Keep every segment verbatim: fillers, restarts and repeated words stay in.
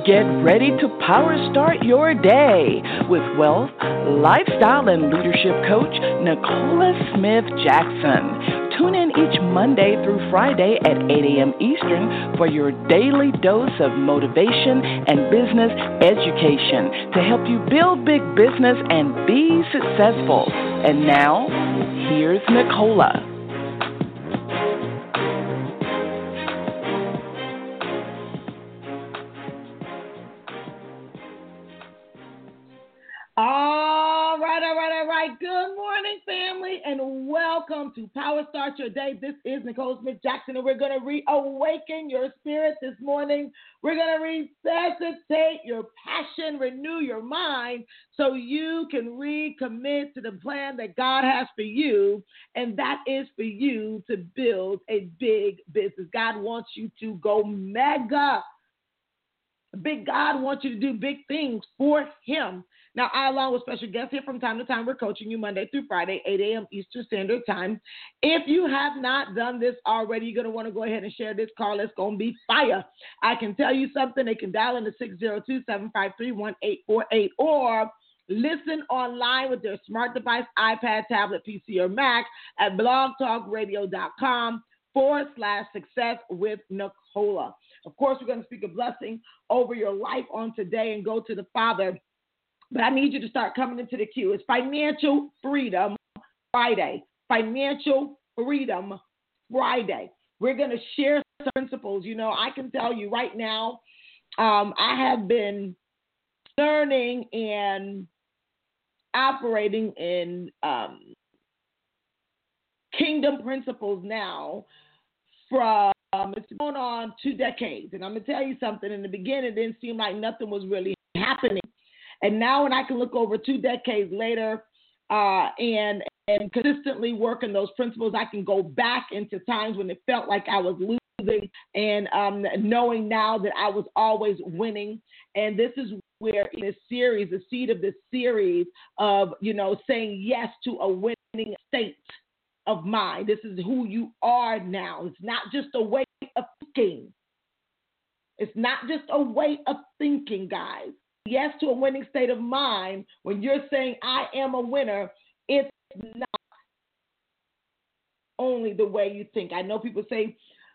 Get ready to power start your day with wealth, lifestyle, and leadership coach Nicola Smith Jackson. Tune in each Monday through Friday at eight a.m. Eastern for your daily dose of motivation and business education to help you build big business and be successful. And now, here's Nicola. All right, all right, all right. Good morning, family, and welcome to Power Start Your Day. This is Nicole Smith Jackson, and we're going to reawaken your spirit this morning. We're going to resuscitate your passion, renew your mind, so you can recommit to the plan that God has for you, and that is for you to build a big business. God wants you to go mega. Big God wants you to do big things for Him. Now, I, along with special guests here from time to time, we're coaching you Monday through Friday, eight a.m. Eastern Standard Time. If you have not done this already, you're going to want to go ahead and share this call. It's going to be fire. I can tell you something. They can dial into six zero two, seven five three, one eight four eight or listen online with their smart device, iPad, tablet, P C, or Mac at blogtalkradio.com forward slash success with Nicola. Of course, we're going to speak a blessing over your life on today and go to the Father. But I need you to start coming into the queue. It's Financial Freedom Friday. Financial Freedom Friday. We're going to share some principles. You know, I can tell you right now, um, I have been learning and operating in um, kingdom principles now from, um, it's going on two decades. And I'm going to tell you something. In the beginning, it didn't seem like nothing was really happening. And now when I can look over two decades later uh, and and consistently working those principles, I can go back into times when it felt like I was losing and um, knowing now that I was always winning. And this is where in this series, the seed of this series of, you know, saying yes to a winning state of mind. This is who you are now. It's not just a way of thinking. It's not just a way of thinking, guys. Yes to a winning state of mind. When you're saying I am a winner, it's not only the way you think. I know people say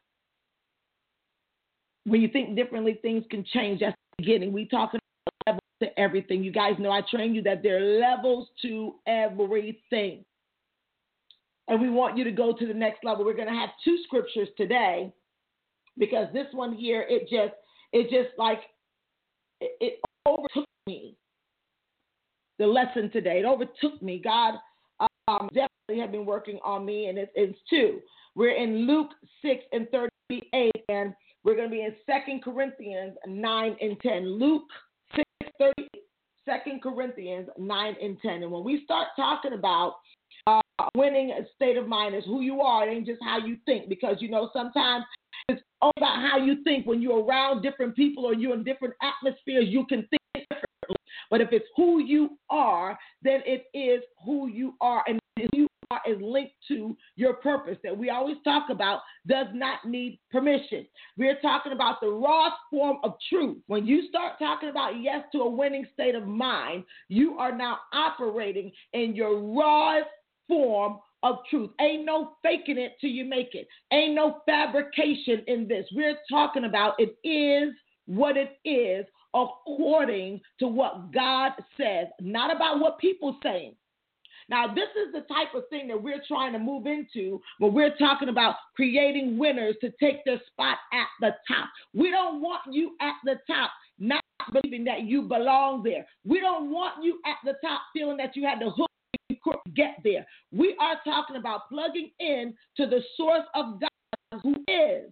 when you think differently, things can change. That's the beginning. We talking about levels to everything. You guys know I train you that there are levels to everything. And we want you to go to the next level. We're going to have two scriptures today because this one here, it just, it just like, it, it overtook me. The lesson today, it overtook me. God um, definitely have been working on me, and it's, it's two. We're in Luke six and thirty-eight, and we're going to be in Second Corinthians nine and ten. Luke six, thirty-eight, Second Corinthians nine and ten. And when we start talking about uh, winning a state of mind is who you are, it ain't just how you think, because, you know, sometimes it's all about how you think. When you're around different people or you're in different atmospheres, you can think differently. But if it's who you are, then it is who you are. And who you are is linked to your purpose that we always talk about does not need permission. We're talking about the rawest form of truth. When you start talking about yes to a winning state of mind, you are now operating in your rawest form of truth. Ain't no faking it till you make it. Ain't no fabrication in this. We're talking about it is what it is according to what God says, not about what people saying. Now, this is the type of thing that we're trying to move into when we're talking about creating winners to take their spot at the top. We don't want you at the top not believing that you belong there. We don't want you at the top feeling that you had to hook get there. We are talking about plugging in to the source of God, who is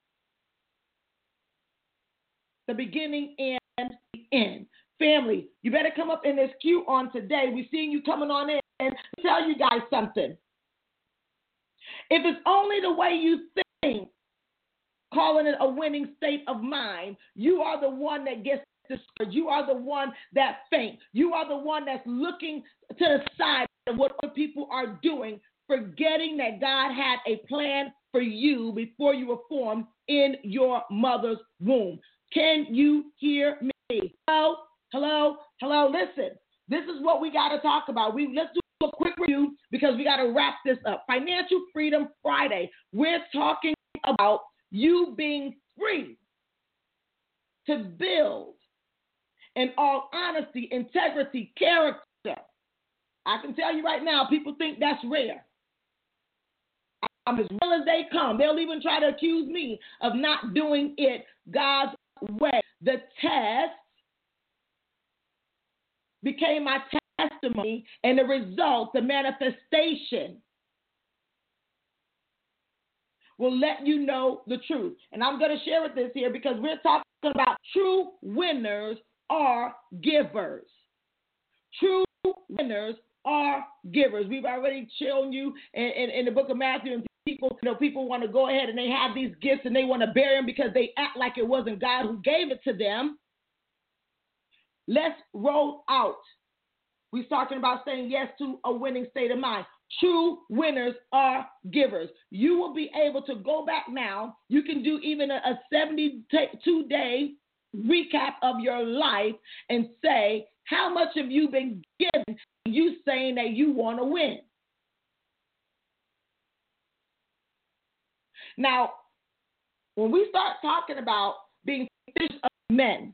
the beginning and the end. Family, you better come up in this queue on today. We're seeing you coming on in and tell you guys something. If it's only the way you think, calling it a winning state of mind, you are the one that gets discouraged. You are the one that faints. You are the one that's looking to the side of what other people are doing, forgetting that God had a plan for you before you were formed in your mother's womb. Can you hear me? Hello? Hello? Hello? Listen, this is what we got to talk about. We Let's do a quick review because we got to wrap this up. Financial Freedom Friday. We're talking about you being free to build in all honesty, integrity, character. I can tell you right now, people think that's rare. I'm as real as they come. They'll even try to accuse me of not doing it God's way. The test became my testimony, and the result, the manifestation, will let you know the truth. And I'm going to share with this here because we're talking about true winners are givers. True winners are givers. We've already shown you in, in, in the book of Matthew, and people, you know, people want to go ahead and they have these gifts and they want to bury them because they act like it wasn't God who gave it to them. Let's roll out. We're talking about saying yes to a winning state of mind. True winners are givers. You will be able to go back now. You can do even a, a seventy-two day recap of your life and say, how much have you been given? You saying that you want to win. Now, when we start talking about being fish of men,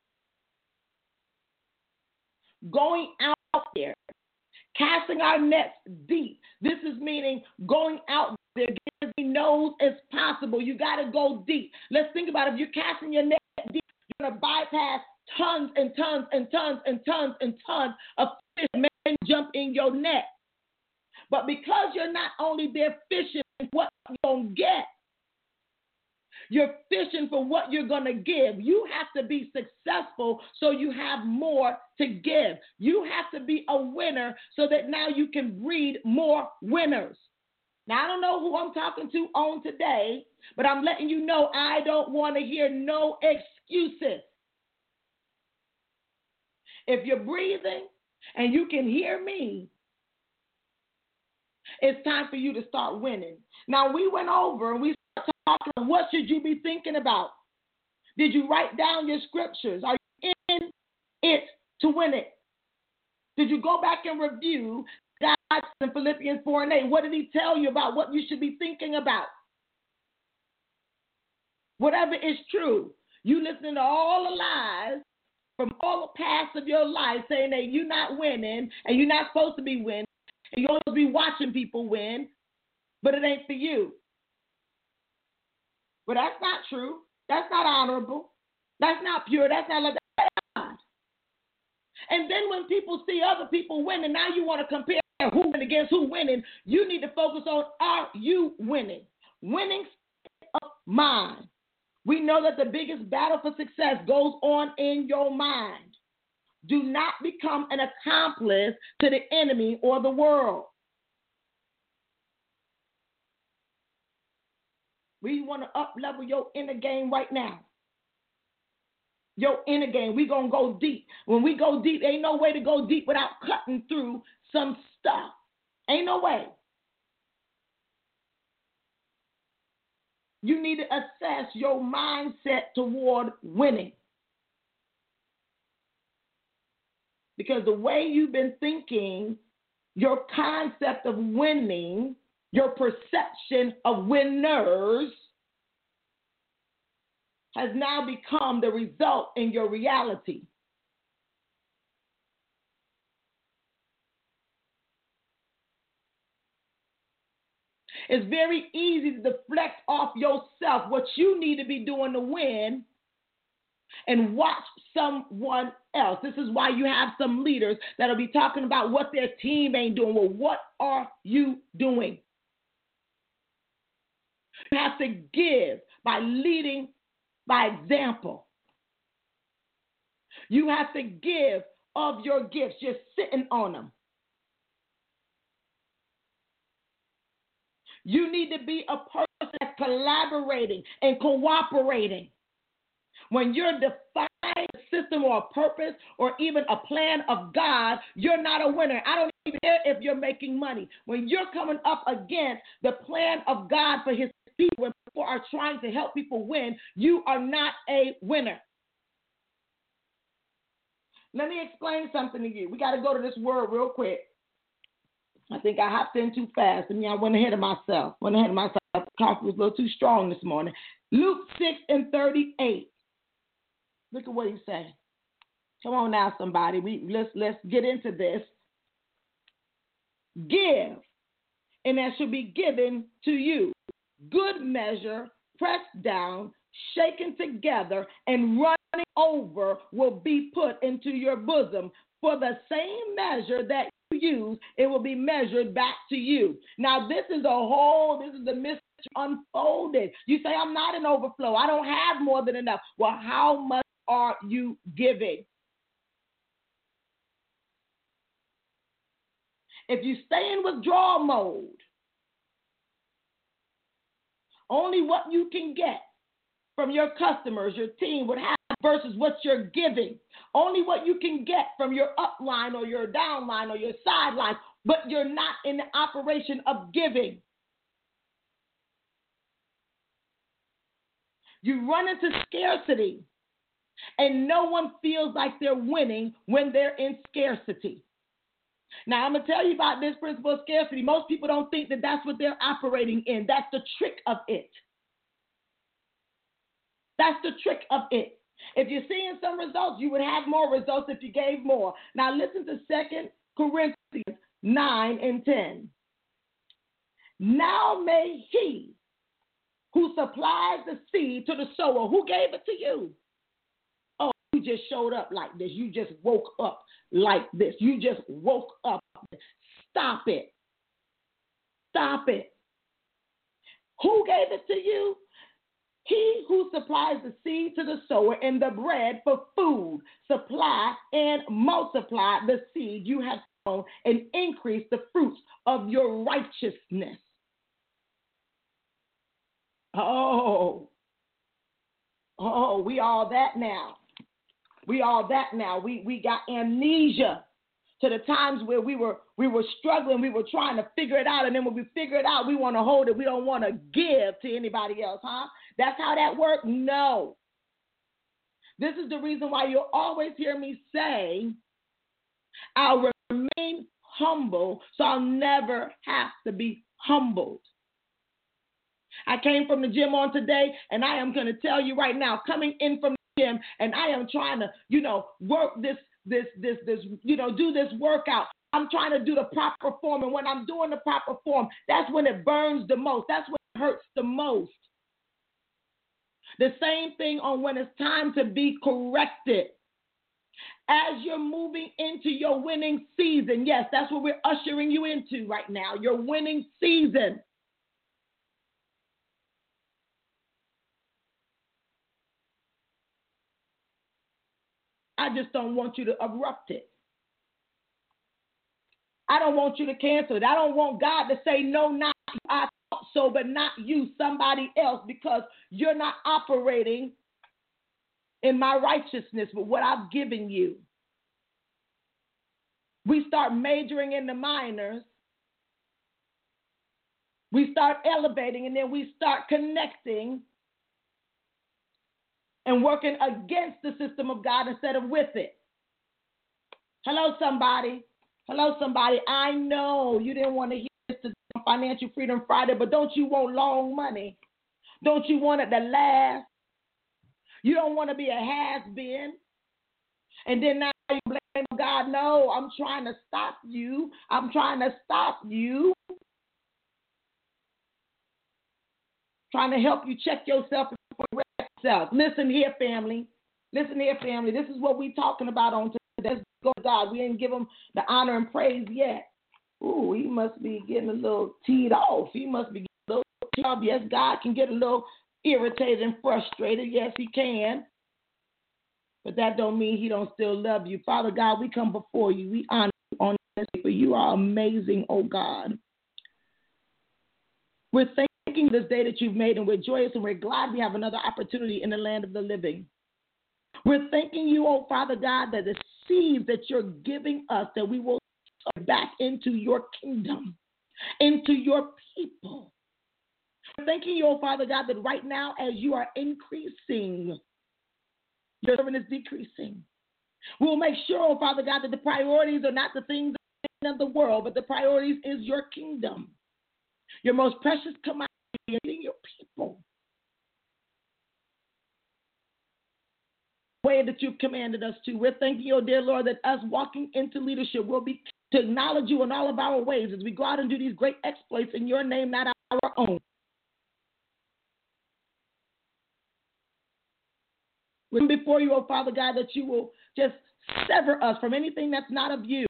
going out there, casting our nets deep. This is meaning going out there, getting as many no's as possible. You got to go deep. Let's think about it. If you're casting your net deep, you're going to bypass tons and tons and tons and tons and tons of fish men jump in your net. But because you're not only there fishing what you're going to get, you're fishing for what you're going to give. You have to be successful so you have more to give. You have to be a winner so that now you can breed more winners. Now, I don't know who I'm talking to on today, but I'm letting you know I don't want to hear no excuses. If you're breathing and you can hear me, it's time for you to start winning. Now, we went over and we started talking about what should you be thinking about. Did you write down your scriptures? Are you in it to win it? Did you go back and review God in Philippians four and eight? What did he tell you about what you should be thinking about? Whatever is true, you listening to all the lies from all the past of your life saying that you're not winning and you're not supposed to be winning and you're supposed to be watching people win, but it ain't for you. But that's not true. That's not honorable. That's not pure. That's not like God. And then when people see other people winning, now you want to compare who win against who winning. You need to focus on, are you winning? Winning state of mind. We know that the biggest battle for success goes on in your mind. Do not become an accomplice to the enemy or the world. We want to up-level your inner game right now. Your inner game. We're going to go deep. When we go deep, ain't no way to go deep without cutting through some stuff. Ain't no way. You need to assess your mindset toward winning. Because the way you've been thinking, your concept of winning, your perception of winners has now become the result in your reality. It's very easy to deflect off yourself what you need to be doing to win and watch someone else. This is why you have some leaders that'll be talking about what their team ain't doing. Well, what are you doing? You have to give by leading by example. You have to give of your gifts. You're sitting on them. You need to be a person that's collaborating and cooperating. When you're defining a system or a purpose or even a plan of God, you're not a winner. I don't even care if you're making money. When you're coming up against the plan of God for his people, when people are trying to help people win, you are not a winner. Let me explain something to you. We got to go to this word real quick. I think I hopped in too fast. I mean, I went ahead of myself. Went ahead of myself. Coffee was a little too strong this morning. Luke six and thirty-eight. Look at what he said. Come on now, somebody. We let's let's get into this. Give, and that shall be given to you. Good measure, pressed down, shaken together, and running over will be put into your bosom. For the same measure that you use, it will be measured back to you. Now, this is a whole, this is the mystery unfolded. You say, I'm not in overflow. I don't have more than enough. Well, how much are you giving? If you stay in withdrawal mode, only what you can get from your customers, your team would have versus what you're giving. Only what you can get from your upline or your downline or your sideline, but you're not in the operation of giving. You run into scarcity, and no one feels like they're winning when they're in scarcity. Now, I'm going to tell you about this principle of scarcity. Most people don't think that that's what they're operating in. That's the trick of it. That's the trick of it. If you're seeing some results, you would have more results if you gave more. Now, listen to Second Corinthians nine and ten. Now may he who supplies the seed to the sower, who gave it to you? Oh, you just showed up like this. You just woke up like this. You just woke up. Stop it. Stop it. Who gave it to you? He who supplies the seed to the sower and the bread for food, supply and multiply the seed you have sown and increase the fruits of your righteousness. Oh, oh, we all that now. We all that now. We we got amnesia to the times where we were we were struggling, we were trying to figure it out, and then when we figure it out, we want to hold it. We don't want to give to anybody else, huh? That's how that works? No. This is the reason why you'll always hear me say, I'll remain humble, so I'll never have to be humbled. I came from the gym on today, and I am going to tell you right now, coming in from the gym, and I am trying to, you know, work this, this, this, this, you know, do this workout. I'm trying to do the proper form, and when I'm doing the proper form, that's when it burns the most. That's when it hurts the most. The same thing on when it's time to be corrected. As you're moving into your winning season, yes, that's what we're ushering you into right now, your winning season. I just don't want you to abrupt it. I don't want you to cancel it. I don't want God to say, no, not you. I thought so, but not you, somebody else, because you're not operating in my righteousness with what I've given you. We start majoring in the minors. We start elevating, and then we start connecting and working against the system of God instead of with it. Hello, somebody. Hello, somebody. I know you didn't want to hear this today on Financial Freedom Friday, but don't you want long money? Don't you want it to last? You don't want to be a has-been. And then now you blame God. No, I'm trying to stop you. I'm trying to stop you. Trying to help you check yourself and correct yourself. Listen here, family. Listen here, family. This is what we're talking about on today. Let's go to God. We didn't give him the honor and praise yet. Ooh, he must be getting a little teed off. He must be getting a little teed off. Yes, God can get a little irritated and frustrated. Yes, he can. But that don't mean he don't still love you. Father God, we come before you. We honor you on this day, for you are amazing, oh God. We're thanking this day that you've made, and we're joyous and we're glad we have another opportunity in the land of the living. We're thanking you, oh Father God, that the seeds that you're giving us, that we will sow back into your kingdom, into your people. Thanking you, oh Father God, that right now as you are increasing, your servant is decreasing. We will make sure, oh Father God, that the priorities are not the things of the world, but the priorities is your kingdom. Your most precious commodity is your people. The way that you've commanded us to. We're thanking you, oh dear Lord, that us walking into leadership will be to acknowledge you in all of our ways as we go out and do these great exploits in your name, not our own. We're before you, oh Father God, that you will just sever us from anything that's not of you.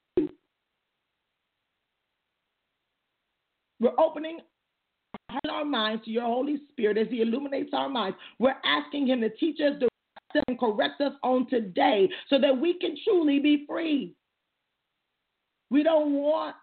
We're opening our minds to your Holy Spirit as he illuminates our minds. We're asking him to teach us, direct us, and correct us on today so that we can truly be free. We don't want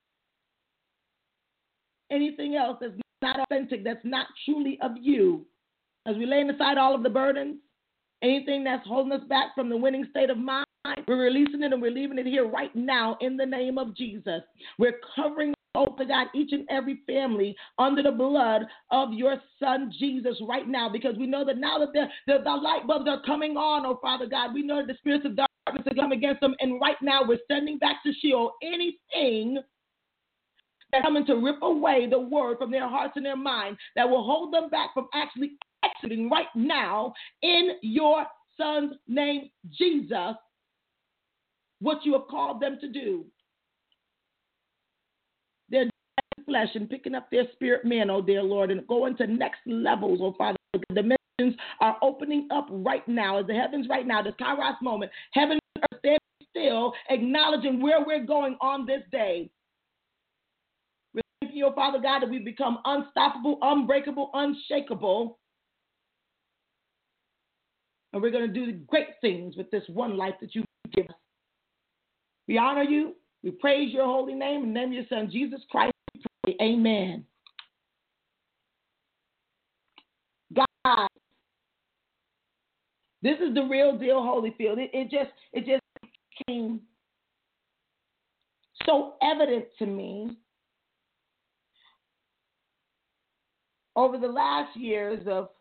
anything else that's not authentic, that's not truly of you. As we lay aside all of the burdens, anything that's holding us back from the winning state of mind, we're releasing it and we're leaving it here right now in the name of Jesus. We're covering, oh God, each and every family under the blood of your son Jesus right now, because we know that now that the, the, the light bulbs are coming on, oh Father God, we know that the spirits of darkness are coming against them, and right now we're sending back to Sheol anything that's coming to rip away the word from their hearts and their mind that will hold them back from actually exiting right now in your son's name, Jesus, what you have called them to do. They're dying flesh and picking up their spirit man, oh dear Lord, and going to next levels, oh Father. The dimensions are opening up right now, as the heavens right now, this Kairos moment, heaven and earth standing still, acknowledging where we're going on this day. We're thanking you, oh Father God, that we become unstoppable, unbreakable, unshakable. And we're going to do great things with this one life that you give us. We honor you. We praise your holy name. In the name of your son, Jesus Christ, we pray. Amen. God, this is the real deal, Holyfield. It, it just, it just became so evident to me over the last years of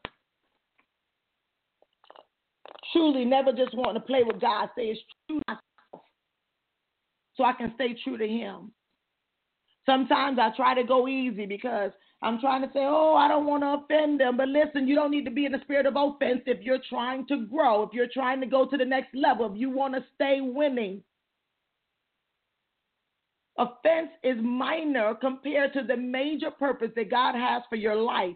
truly never just wanting to play with God, say it's true myself, so I can stay true to him. Sometimes I try to go easy because I'm trying to say, oh, I don't want to offend them. But listen, you don't need to be in the spirit of offense if you're trying to grow, if you're trying to go to the next level, if you want to stay winning. Offense is minor compared to the major purpose that God has for your life.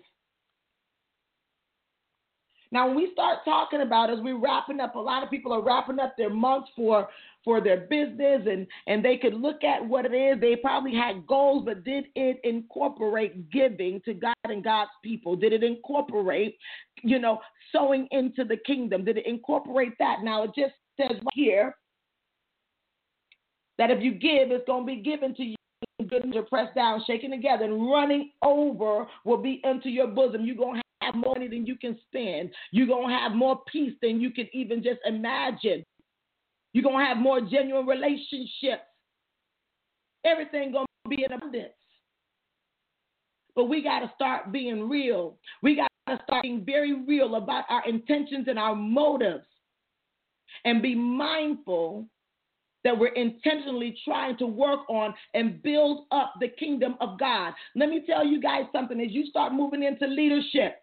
Now, when we start talking about, as we're wrapping up, a lot of people are wrapping up their months for, for their business, and, and they could look at what it is. They probably had goals, but did it incorporate giving to God and God's people? Did it incorporate, you know, sowing into the kingdom? Did it incorporate that? Now, it just says right here that if you give, it's going to be given to you. Good measure, pressed down, shaken together, and running over will be into your bosom. You're going to have more money than you can spend. You're going to have more peace than you can even just imagine. You're going to have more genuine relationships. Everything going to be in abundance. But we got to start being real. We got to start being very real about our intentions and our motives, and be mindful that we're intentionally trying to work on and build up the kingdom of God. Let me tell you guys something. As you start moving into leadership,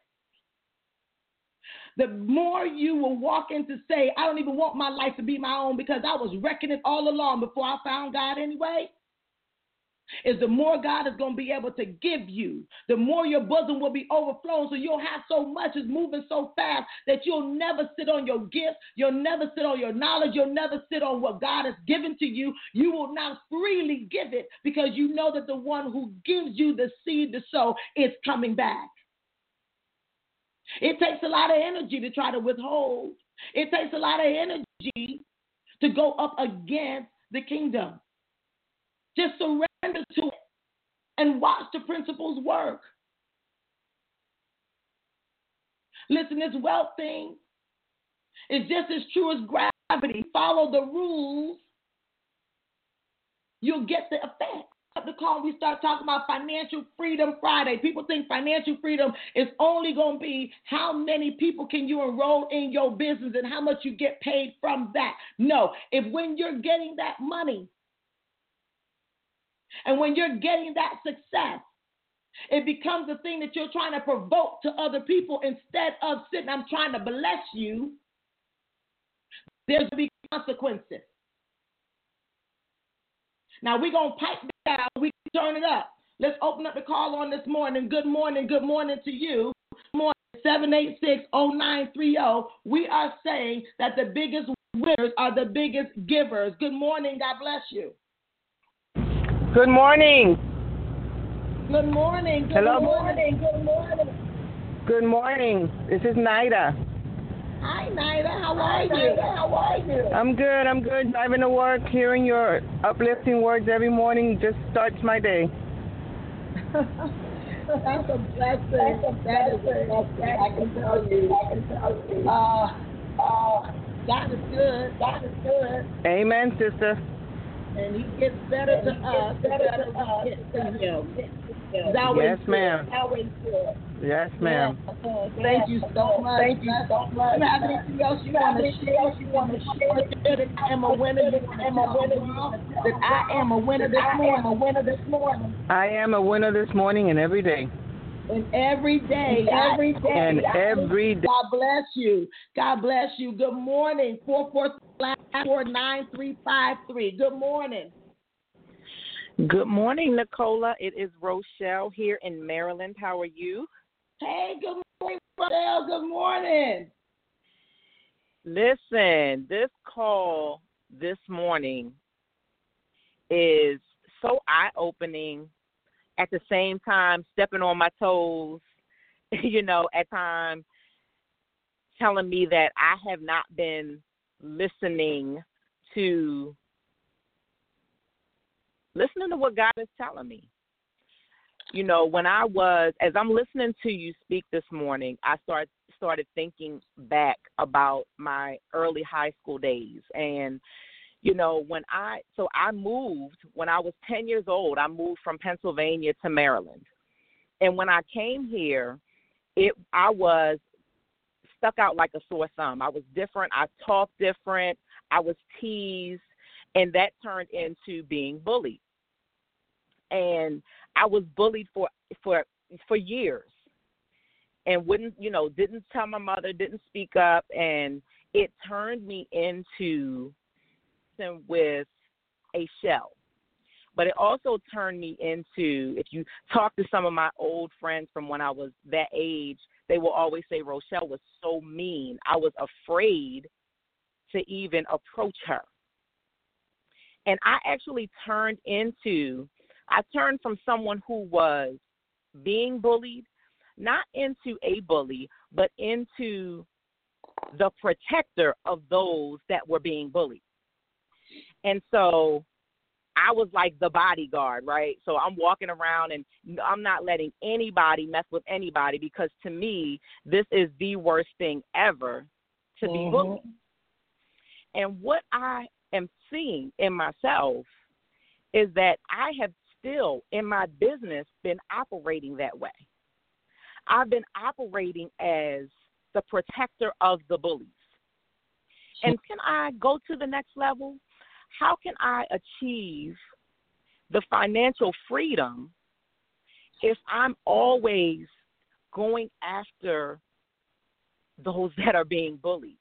the more you will walk into say, I don't even want my life to be my own because I was wrecking it all along before I found God anyway, is the more God is going to be able to give you, the more your bosom will be overflowing. So you'll have so much, it's moving so fast that you'll never sit on your gifts. You'll never sit on your knowledge. You'll never sit on what God has given to you. You will now freely give it because you know that the one who gives you the seed to sow is coming back. It takes a lot of energy to try to withhold. It takes a lot of energy to go up against the kingdom. Just surrender to it and watch the principles work. Listen, this wealth thing is just as true as gravity. Follow the rules, you'll get the effect. up the call, we start talking about Financial Freedom Friday. People think financial freedom is only going to be how many people can you enroll in your business and how much you get paid from that. No, if when you're getting that money and when you're getting that success, it becomes a thing that you're trying to provoke to other people instead of sitting, I'm trying to bless you, there's going to be consequences. Now, we're going to pipe down. We can turn it up. Let's open up the call on this morning. Good morning. Good morning to you. Good morning. seven eight six, oh nine three oh. We are saying that the biggest winners are the biggest givers. Good morning. God bless you. Good morning. Good morning. Good Hello. morning. Good morning. Good morning. This is Naida. Hi, Naida. How are you? How are you? I'm good. I'm good. Driving to work, hearing your uplifting words every morning just starts my day. That's a blessing. That's a that is a blessing. I can tell you. I can tell you. Uh, uh, God is good. God is good. Amen, sister. And He gets better to us. Better to us. Get to Him. Yes, ma'am. Yes, ma'am. Thank you so much. Thank you so much. Do you have anything else you want to share? You want to share that I am a winner. That I am a winner. That I am a winner this morning. A winner this morning. I am a winner this morning and every day. And every day, every day, and every day. God bless you. God bless you. Good morning. Four four four nine three five three. Good morning. Good morning, Nicola. It is Rochelle here in Maryland. How are you? Hey, good morning, Rochelle. Good morning. Listen, this call this morning is so eye-opening, at the same time stepping on my toes, you know, at times telling me that I have not been listening to listening to what God is telling me. You know, when I was, as I'm listening to you speak this morning, I start, started thinking back about my early high school days. And, you know, when I, so I moved, when I was ten years old, I moved from Pennsylvania to Maryland. And when I came here, it, I was stuck out like a sore thumb. I was different. I talked different. I was teased. And that turned into being bullied. And I was bullied for for for years and wouldn't, you know, didn't tell my mother, didn't speak up. And it turned me into with a shell. But it also turned me into, if you talk to some of my old friends from when I was that age, they will always say Rochelle was so mean. I was afraid to even approach her. And I actually turned into, I turned from someone who was being bullied, not into a bully, but into the protector of those that were being bullied. And so I was like the bodyguard, right? So I'm walking around and I'm not letting anybody mess with anybody because to me, this is the worst thing ever to be mm-hmm. bullied. And what I am seeing in myself is that I have still in my business been operating that way. I've been operating as the protector of the bullies. And can I go to the next level? How can I achieve the financial freedom if I'm always going after those that are being bullied?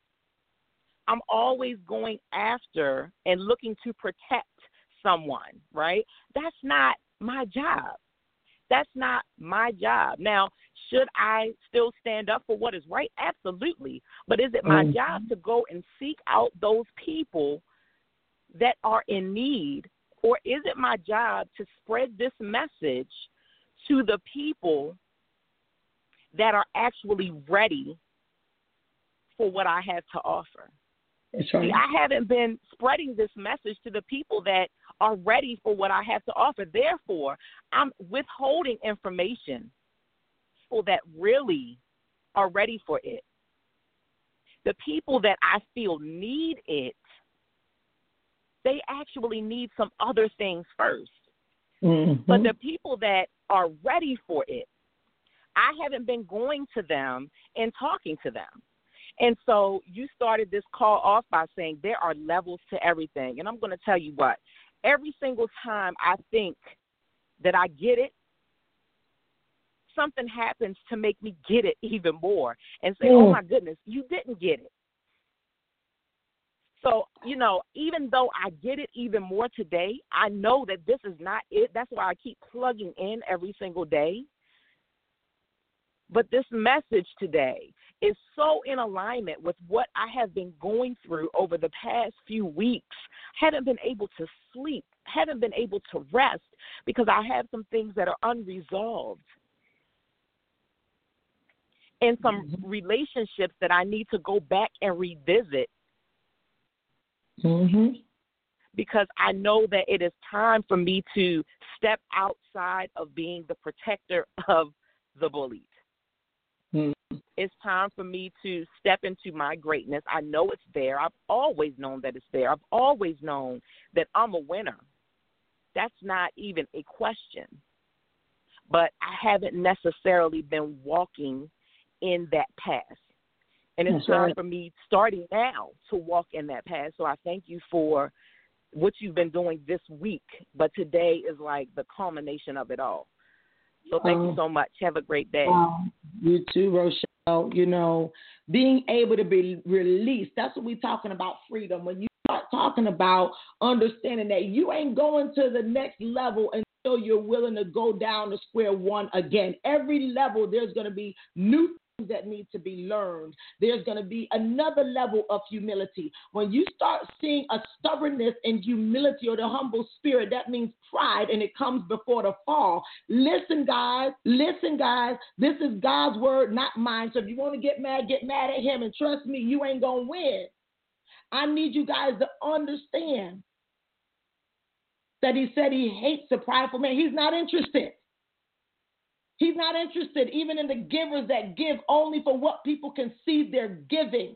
I'm always going after and looking to protect someone, right? That's not my job. That's not my job. Now, should I still stand up for what is right? Absolutely. But is it my mm-hmm. job to go and seek out those people that are in need, or is it my job to spread this message to the people that are actually ready for what I have to offer? That's right. See, I haven't been spreading this message to the people that are ready for what I have to offer. Therefore, I'm withholding information for that really are ready for it. The people that I feel need it, they actually need some other things first. Mm-hmm. But the people that are ready for it, I haven't been going to them and talking to them. And so you started this call off by saying there are levels to everything. And I'm going to tell you what, every single time I think that I get it, something happens to make me get it even more and say, mm. oh, my goodness, you didn't get it. So, you know, even though I get it even more today, I know that this is not it. That's why I keep plugging in every single day. But this message today is so in alignment with what I have been going through over the past few weeks. Haven't been able to sleep, haven't been able to rest because I have some things that are unresolved and some mm-hmm. relationships that I need to go back and revisit. Mm-hmm. Because I know that it is time for me to step outside of being the protector of the bullied. Mm-hmm. It's time for me to step into my greatness. I know it's there. I've always known that it's there. I've always known that I'm a winner. That's not even a question. But I haven't necessarily been walking in that path. And it's That's time right. for me starting now to walk in that path. So I thank you for what you've been doing this week. But today is like the culmination of it all. So thank um, you so much. Have a great day. Um, you too, Rochelle. You know, being able to be released, that's what we're talking about, freedom. When you start talking about understanding that you ain't going to the next level until you're willing to go down to square one again. Every level, there's going to be new that need to be learned. There's going to be another level of humility. When you start seeing a stubbornness and humility or the humble spirit, that means pride, and it comes before the fall. Listen, guys. Listen, guys. This is God's word, not mine. So if you want to get mad, get mad at him. And trust me, you ain't going to win. I need you guys to understand that he said he hates the prideful man. He's not interested. He's not interested even in the givers that give only for what people can see they're giving.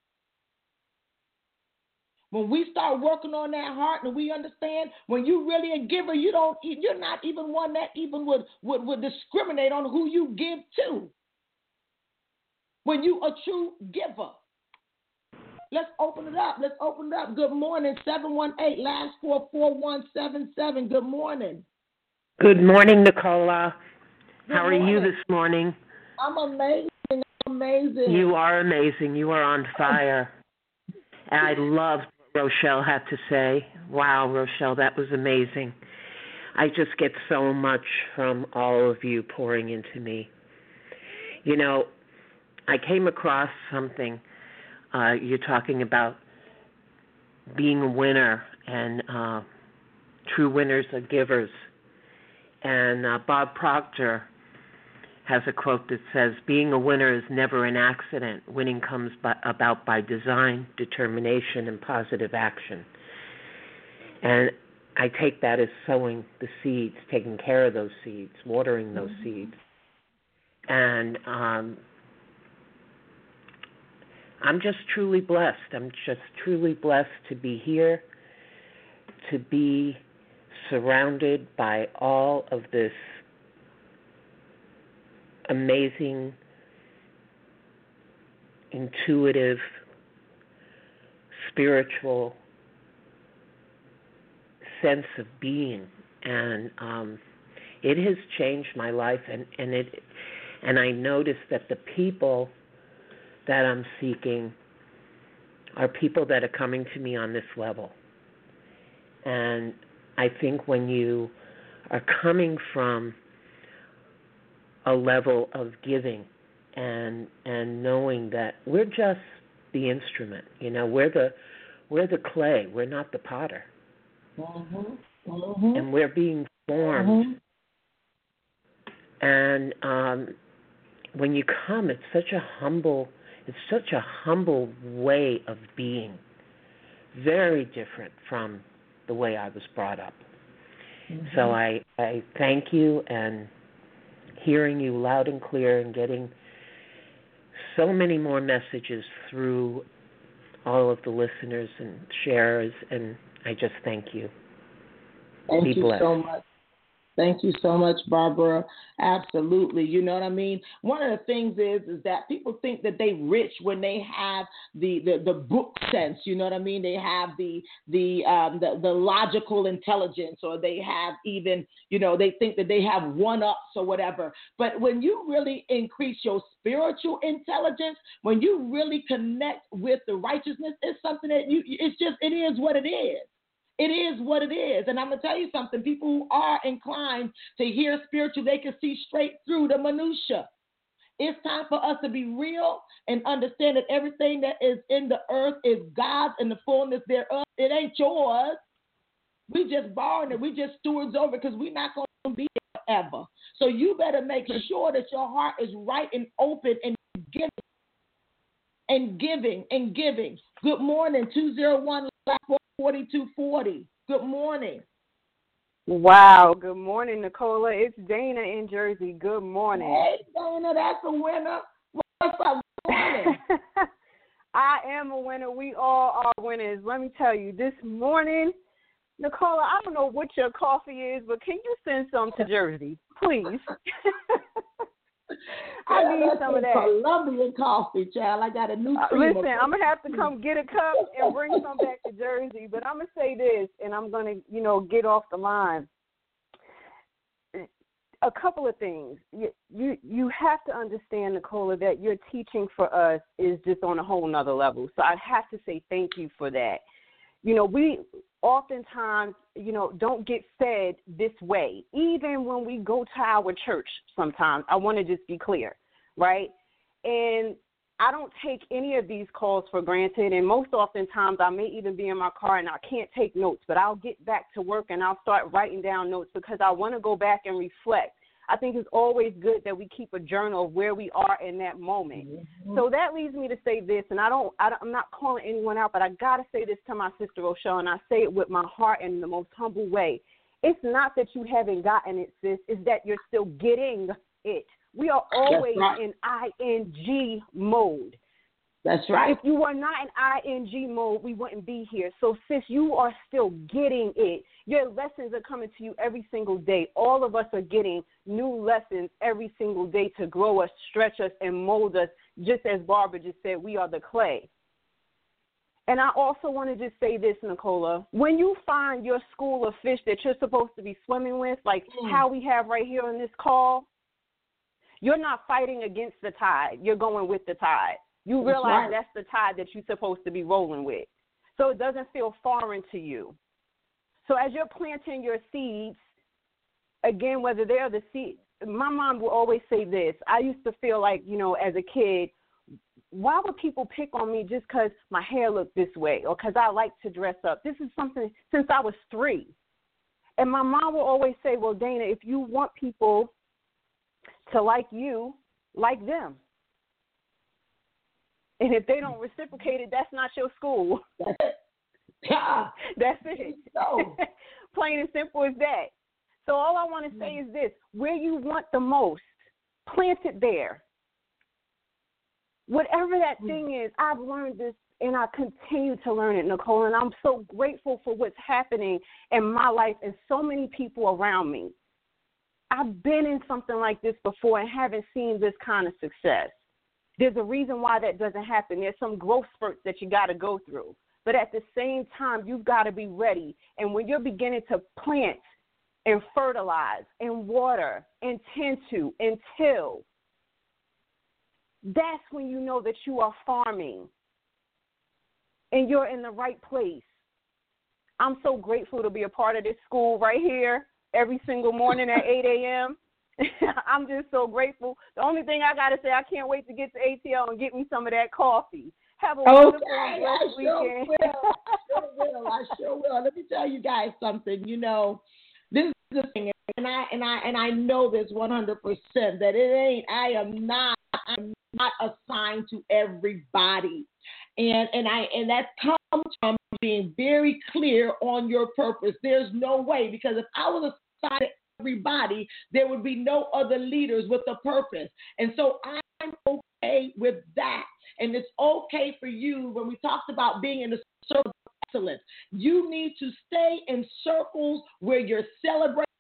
When we start working on that heart and we understand when you really a giver, you don't, you're not even one that even would, would, would discriminate on who you give to. When you a true giver. Let's open it up. Let's open it up. Good morning. seven one eight, last four, four one seven seven. Good morning. Good morning, Nicola. Good How are morning. you this morning? I'm amazing. I'm amazing. You are amazing. You are on fire. And I loved what Rochelle had to say. Wow, Rochelle, that was amazing. I just get so much from all of you pouring into me. You know, I came across something. Uh, you're talking about being a winner, and uh, true winners are givers. And uh, Bob Proctor has a quote that says, being a winner is never an accident. Winning comes by, about by design, determination, and positive action. And I take that as sowing the seeds, taking care of those seeds, watering those mm-hmm. seeds. And um, I'm just truly blessed. I'm just truly blessed to be here, to be surrounded by all of this amazing, intuitive, spiritual sense of being, and um, it has changed my life. And, and it, and I notice that the people that I'm seeking are people that are coming to me on this level. And I think when you are coming from a level of giving and and knowing that we're just the instrument, you know, we're the we're the clay, we're not the potter, mm-hmm. Mm-hmm. and we're being formed. Mm-hmm. And um, when you come, it's such a humble, it's such a humble way of being, very different from the way I was brought up. Mm-hmm. So I I thank you, and hearing you loud and clear and getting so many more messages through all of the listeners and sharers, and I just thank you. Thank Be you blessed. so much. Thank you so much, Barbara. Absolutely. You know what I mean? One of the things is is that people think that they rich when they have the, the, the book sense. You know what I mean? They have the the, um, the the logical intelligence, or they have even, you know, they think that they have one ups or whatever. But when you really increase your spiritual intelligence, when you really connect with the righteousness, it's something that you it's just it is what it is. It is what it is. And I'm going to tell you something. People who are inclined to hear spiritual, they can see straight through the minutia. It's time for us to be real and understand that everything that is in the earth is God's and the fullness thereof. It ain't yours. We just borrowing it. We just stewards over because we're not going to be there forever. So you better make sure that your heart is right and open and giving and giving and giving. Good morning, two oh one forty-two forty. Good morning. Wow. Good morning, Nicola. It's Dana in Jersey. Good morning. Hey, Dana, that's a winner. What's up? Good morning. I am a winner. We all are winners. Let me tell you, this morning, Nicola, I don't know what your coffee is, but can you send some to Jersey, please? I yeah, need some of that. Colombian coffee, child. I got a new uh, Listen, I'm going to have to come get a cup and bring some back to Jersey. But I'm going to say this, and I'm going to, you know, get off the line. A couple of things. You, you you have to understand, Nicola, that your teaching for us is just on a whole nother level. So I have to say thank you for that. You know, we oftentimes, you know, don't get fed this way. Even when we go to our church sometimes, I want to just be clear, right? And I don't take any of these calls for granted, and most oftentimes I may even be in my car and I can't take notes, but I'll get back to work and I'll start writing down notes because I want to go back and reflect. I think it's always good that we keep a journal of where we are in that moment. Mm-hmm. So that leads me to say this, and I don't, I don't, I'm not calling anyone out, but I got to say this to my sister Rochelle, and I say it with my heart and in the most humble way. It's not that you haven't gotten it, sis. It's that you're still getting it. We are always right. in I N G mode. That's right. If you were not in I N G mode, we wouldn't be here. So, sis, you are still getting it. Your lessons are coming to you every single day. All of us are getting new lessons every single day to grow us, stretch us, and mold us. Just as Barbara just said, we are the clay. And I also want to just say this, Nicola. When you find your school of fish that you're supposed to be swimming with, like mm. how we have right here on this call, you're not fighting against the tide. You're going with the tide. You realize that's, right. that's the tide that you're supposed to be rolling with. So it doesn't feel foreign to you. So as you're planting your seeds, again, whether they're the seed, my mom will always say this. I used to feel like, you know, as a kid, why would people pick on me just because my hair looked this way or because I like to dress up? This is something since I was three. And my mom will always say, well, Dana, if you want people to like you, like them. And if they don't reciprocate it, that's not your school. That's it. Yeah. That's it. No. Plain and simple as that. So all I want to say is this. Where you want the most, plant it there. Whatever that thing is, I've learned this, and I continue to learn it, Nicole, and I'm so grateful for what's happening in my life and so many people around me. I've been in something like this before and haven't seen this kind of success. There's a reason why that doesn't happen. There's some growth spurts that you got to go through. But at the same time, you've got to be ready. And when you're beginning to plant and fertilize and water and tend to and till, that's when you know that you are farming and you're in the right place. I'm so grateful to be a part of this school right here every single morning at eight a.m. I'm just so grateful. The only thing I got to say, I can't wait to get to A T L and get me some of that coffee. Have a wonderful okay, blessed weekend. Sure will. I sure will. I sure will. Let me tell you guys something. You know, this is the thing, and I and I and I know this one hundred percent that it ain't. I am not. I'm not assigned to everybody, and and I and that comes from being very clear on your purpose. There's no way, because if I was assigned to everybody, there would be no other leaders with a purpose, and so I'm okay with that. And it's okay for you, when we talked about being in a circle of excellence, you need to stay in circles where you're celebrated and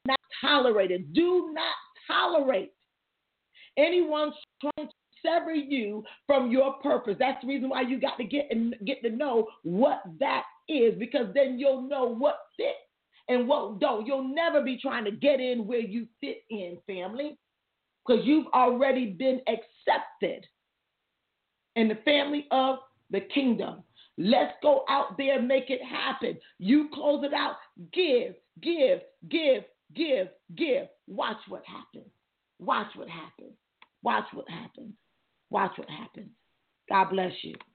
not tolerate it. Do not tolerate anyone trying to sever you from your purpose. That's the reason why you got to get and get to know what that is, because then you'll know what fits and what don't. You'll never be trying to get in where you fit in, family, because you've already been accepted in the family of the kingdom. Let's go out there and make it happen. You close it out. Give, give, give, give, give. Watch what happens. Watch what happens. Watch what happens. Watch what happens. God bless you.